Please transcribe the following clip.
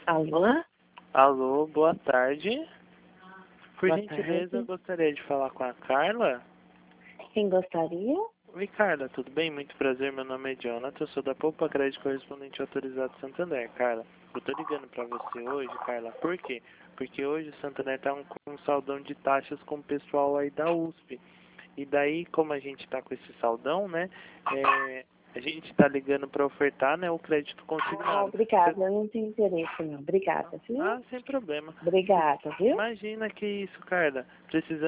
Alô? Alô, boa tarde. Por Boa gentileza, eu tarde. gostaria de falar com a Carla. Quem gostaria? Oi, Carla, tudo bem? Muito prazer, meu nome é Jonathan, eu sou da Poupa Crédito Correspondente Autorizado Santander. Carla, eu tô ligando pra você hoje, Carla, por quê? Porque hoje o Santander tá com um saldão de taxas com o pessoal aí da USP. E daí, como a gente tá com esse saldão, né, a gente tá ligando pra ofertar, né, o crédito consignado. Obrigada, eu não tenho interesse não. Obrigada, viu? Sem problema. Obrigada, viu? Imagina que isso, Carla, precisando